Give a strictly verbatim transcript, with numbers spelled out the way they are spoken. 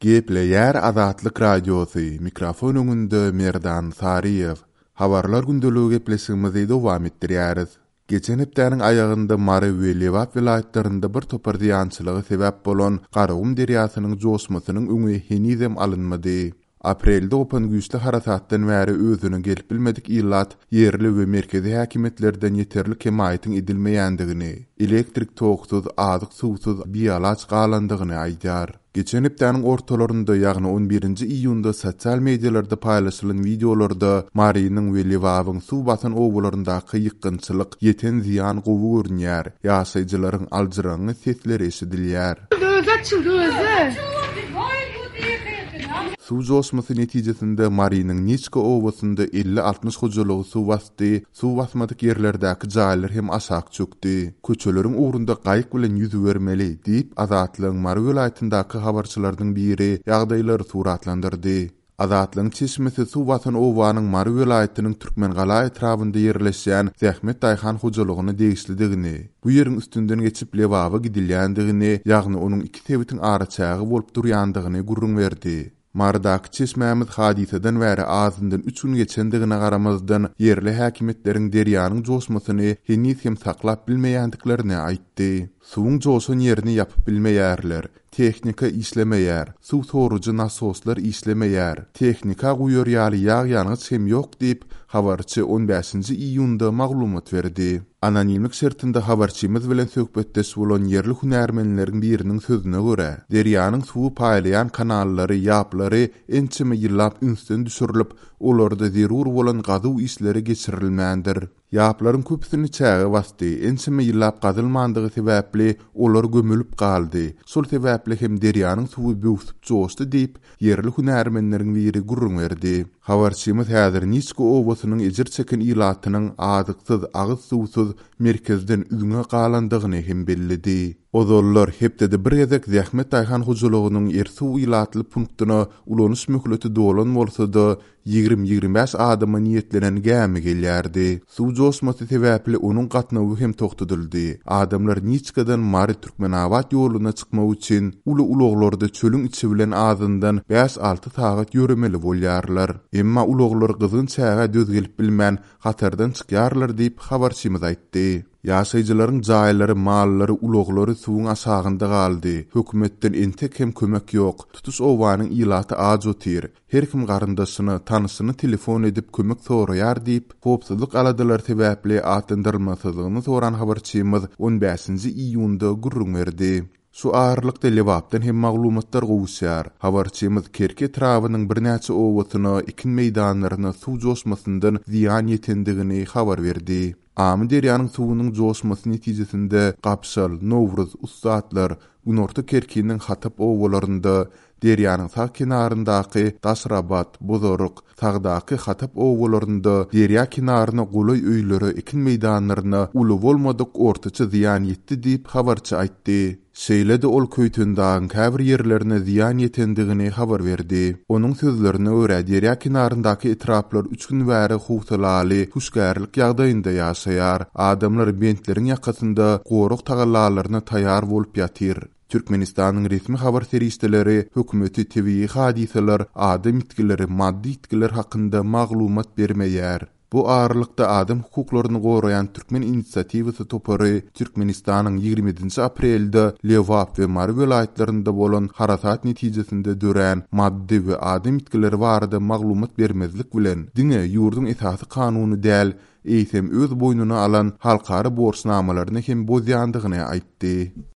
Gepleyer Azatlyk Radiosu, mikrofon öňünde Merdan Sariýew. Habarlar gündeligi gepleşigimizi dowam etdirýäris. Geçen hepdäniň aýagynda Mary we Lewat vilayetlerinde bir topar ziýançylygy sebäp bolan Garagum deriýasynyň joşmasynyň öňe henizem alynmady. Aprelde opan güýçli harakatdan bäri özüne gelip bilmedik illat yerli we merkezi häkimetlerden yeterli kemaýetin edilmeýändigini, elektrik toksuz, azyk suwsuz biýalaç galandygyny aýdýar. Geçen hepdäniň ortalarynda, ýagny on birinji iýunda sosial medialarda paýlaşylan videolarda Marynyň we Lewatyň suw batan owlaryndaky ýykgynçylyk, ýeten ziýan gowy görünýär. Ýaşaýjylaryň aljyraňy sesleri eşidilýär. Suw joşmasy netijesinde Marynyň Niçka owasynda elli altmış hojalygy suw bastdy, suw basmadyk ýerlerdäki jaýlar hem aşak çökdi. Köçeleriň ugrunda gaýyk bilen ýüzi bermeli diýip Azatlygyň Mary vilayatynyň habarçylarynyň biri ýagdaýlary suratlandyrdy. Azatlygyň çeşmesi suw batan owanyň Mary vilayatynyň Türkmengala etrafynda ýerleşýän Zähmet Daýhan hojalygyny degişlidigini, bu ýeriň üstünden geçip Lewawa gidilýändigini, ýagny onuň iki sebitiň araçagy bolup durýandygyny gurrun berdi. Mardaky çeşmämiz hadiseden bäri azyndan üç gün geçendigine garamazdan yerli häkimetleriň derýanyň joşmasyny heniz hem saklap bilmeýändiklerini aýtdy. Suwun joşan ýerini ýapyp bilmeýärler. Tehnika işlemeýär, suw sorujy nasoslar işlemeýär, tehnika guýar ýaly ýag ýanyç hem ýok diýip habarçy on beşinji iýunda maglumat berdi. Anonimlik şertinde habarçymyz bilen söhbetdeş bolan yerli hunärmenleriň biriniň sözüne görä, derýanyň suwy paýlayan kanallary, ýaplary ençeme ýyllap ünsden düşürilip, olarda zerur bolan gazyw işleri geçirilmändir. Ýaplaryň köpüsini çäge bastdy, ençeme ýyllap gazylmandygy sebäpli olar gömülüp galdy. Şol sebäpli hem derýanyň suwy böwsüp joşdy diýip yerli hunärmenleriň biri gurrun berdi. Habarçymyz häzir Niçka owasynyň ejir çeken ilatynyň azykyz, agyz suwsuz merkezden üzüňe galandygyny hem bellidi. Ozollar hepde bir gezek Zähmet Daýhan hojalygynyň ersuw ilatly punktuna ulanyş möhleti dolan bolsa-da ýygrimi ýygrimi beş adama niýetlenen gämi gelýärdi. Suw joşmasy sebäpli onuň gatnawy hem tokdudyldy. Adamlar Niçkadan Mary Türkmenawat ýoluna çykmak üçin uly ulaglarda çölüň içi bilen azyndan beş alty sagat ýöremeli bolýarlar. Emma ulaglar gyzyn çäge döz gelip bilmän hatardan çykýarlar diýip habarçymyz aýtdy. Ýaşaýjylaryň jaýlary, mallary, ulaglary suwun aşagynda galdy. Hökümetden entek hem kömek ýok. Tutuş owanyň ilaty az otyr. Her kim garyndaşyny, tanysyny telefon edip kömek soraýar diýip, hopsuzlyk aladylar sebäpli atlandyrylmasyzlygyny soran habarçymyz on beşinji iýunda gurrun berdi. Şu ağırlıkda Lewatdan hem maglumatlar gowuşýar. Habarçymyz Kerke etrawynyň bir näçe owasyny, ikin meýdanlaryna suw joşmasyndan ziýan ýetendigini habar berdi. Amy derýanyň suwunyň joşmasy netijesinde Gapşal, Nowruz, Ustatlar, Günorta Kerkiniň hatap owalarynda, derýanyň sağ kenaryndaky Daşrabat, Bozoruk, sagdaky hatap owalarynda, derýa kenaryna goly öýleri, ikin meýdanlaryna uly bolmadyk ortaça ziýan ýetdi diýip habarçy aýtdy. Şeýle-de ol köýtündaň käbir ýerlerine ziýan ýetendigini habar berdi. Onuň sözlerine görä, derýa kenaryndaky etraplar üç gün bäri howsalaly, huşgärlik ýagdaýynda ýaşaýar. Adamlar bentleriň ýakasynda goruk tagallalaryna taýýar bolup ýatyr. Türkmenistanyň resmi habar serişdeleri, hökümeti tebii hadiseler, adam itkileri, maddi itkiler hakynda maglumat bermeýär. Bu ağırlıkta adam hukuklaryny gorayan Türkmen inisiativisi topary Türkmenistanyň ýigrimiji aprelde Lewat we Mary vilayetlerinde bolan harakat netijesinde dören maddi we adam itkileri barada maglumat bermezlik bilen diňe ýurdun esasy kanuny däl, eýsem öz boýnuna alan halkary borçnamalaryny hem bozýandygyny aýtdy.